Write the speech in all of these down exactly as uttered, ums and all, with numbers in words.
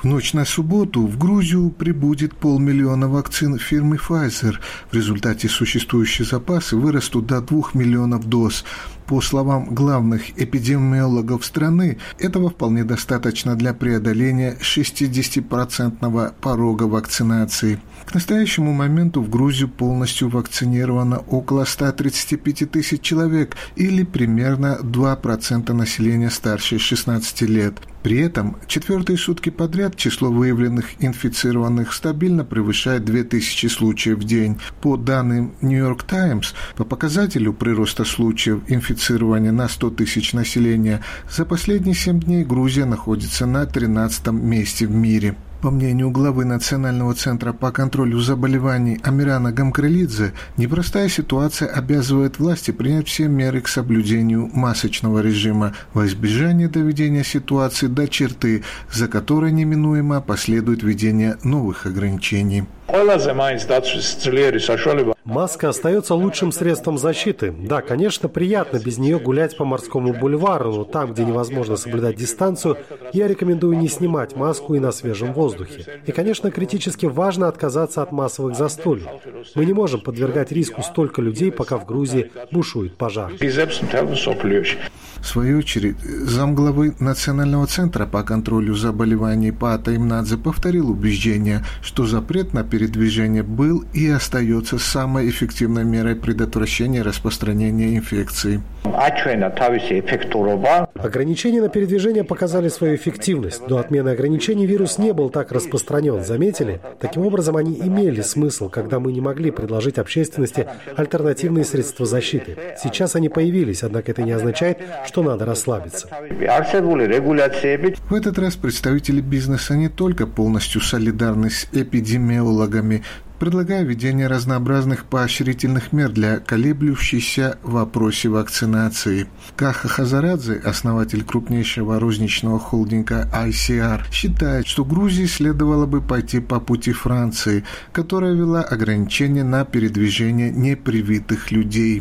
ночь на субботу в Грузию прибудет полмиллиона вакцин фирмы Pfizer. В результате существующие запасы вырастут до двух миллионов доз. По словам главных эпидемиологов страны, этого вполне достаточно для преодоления шестидесятипроцентного порога вакцинации. К настоящему моменту в Грузию полностью вакцинировано около ста тридцати пяти тысяч человек, или примерно два процента населения старше шестнадцати лет. При этом четвертые сутки подряд число выявленных инфицированных стабильно превышает две тысячи случаев в день. По данным Нью-Йорк Таймс, по показателю прироста случаев инфицирования на сто тысяч населения, за последние семь дней Грузия находится на тринадцатом месте в мире. По мнению главы Национального центра по контролю заболеваний Амирана Гамкрелидзе, непростая ситуация обязывает власти принять все меры к соблюдению масочного режима во избежание доведения ситуации до черты, за которой неминуемо последует введение новых ограничений. Маска остается лучшим средством защиты. Да, конечно, приятно без нее гулять по морскому бульвару, но там, где невозможно соблюдать дистанцию, я рекомендую не снимать маску и на свежем воздухе. И, конечно, критически важно отказаться от массовых застолий. Мы не можем подвергать риску столько людей, пока в Грузии бушует пожар. В свою очередь, замглавы Национального центра по контролю заболеваний Паата Имнадзе повторил убеждение, что запрет на передвижение был и остается самой эффективной мерой предотвращения распространения инфекции. Ограничения на передвижение показали свою эффективность. До отмены ограничений вирус не был так распространен, заметили? Таким образом, они имели смысл, когда мы не могли предложить общественности альтернативные средства защиты. Сейчас они появились, однако это не означает, что надо расслабиться. В этот раз представители бизнеса не только полностью солидарны с эпидемиологами, предлагая введение разнообразных поощрительных мер для колеблющейся в вопросе вакцинации. Каха Хазарадзе, основатель крупнейшего розничного холдинга ай си ар, считает, что Грузии следовало бы пойти по пути Франции, которая ввела ограничения на передвижение непривитых людей.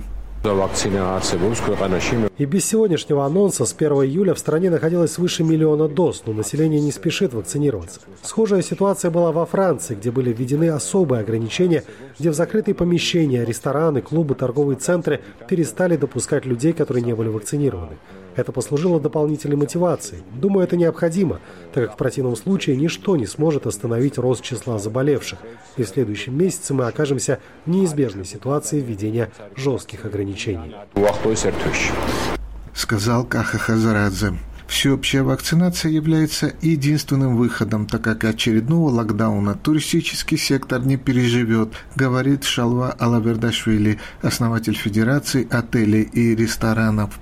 И без сегодняшнего анонса с первого июля в стране находилось свыше миллиона доз, но население не спешит вакцинироваться. Схожая ситуация была во Франции, где были введены особые ограничения, где в закрытые помещения, рестораны, клубы, торговые центры перестали допускать людей, которые не были вакцинированы. Это послужило дополнительной мотивацией. Думаю, это необходимо, так как в противном случае ничто не сможет остановить рост числа заболевших. И в следующем месяце мы окажемся в неизбежной ситуации введения жестких ограничений. Сказал Каха Хазарадзе. Всеобщая вакцинация является единственным выходом, так как очередного локдауна туристический сектор не переживет, говорит Шалва Алавердашвили, основатель Федерации отелей и ресторанов.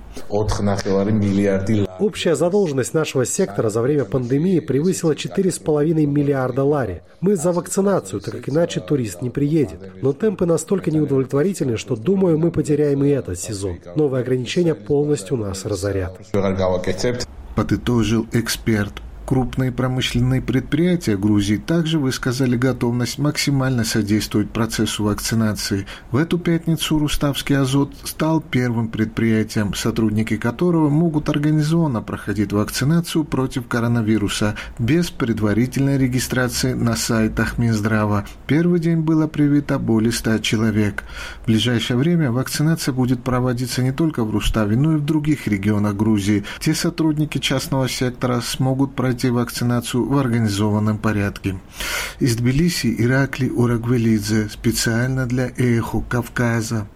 Общая задолженность нашего сектора за время пандемии превысила четыре с половиной миллиарда лари. Мы за вакцинацию, так как иначе турист не приедет. Но темпы настолько неудовлетворительны, что, думаю, мы потеряем и этот сезон. Новые ограничения полностью нас разорят. Подытожил эксперт. Крупные промышленные предприятия Грузии также высказали готовность максимально содействовать процессу вакцинации. В эту пятницу Руставский Азот стал первым предприятием, сотрудники которого могут организованно проходить вакцинацию против коронавируса без предварительной регистрации на сайтах Минздрава. Первый день было привито более ста человек. В ближайшее время вакцинация будет проводиться не только в Руставе, но и в других регионах Грузии. Те сотрудники частного сектора смогут пройти вакцинацию в организованном порядке. Из Тбилиси Иракли Урагвелидзе специально для Эхо Кавказа.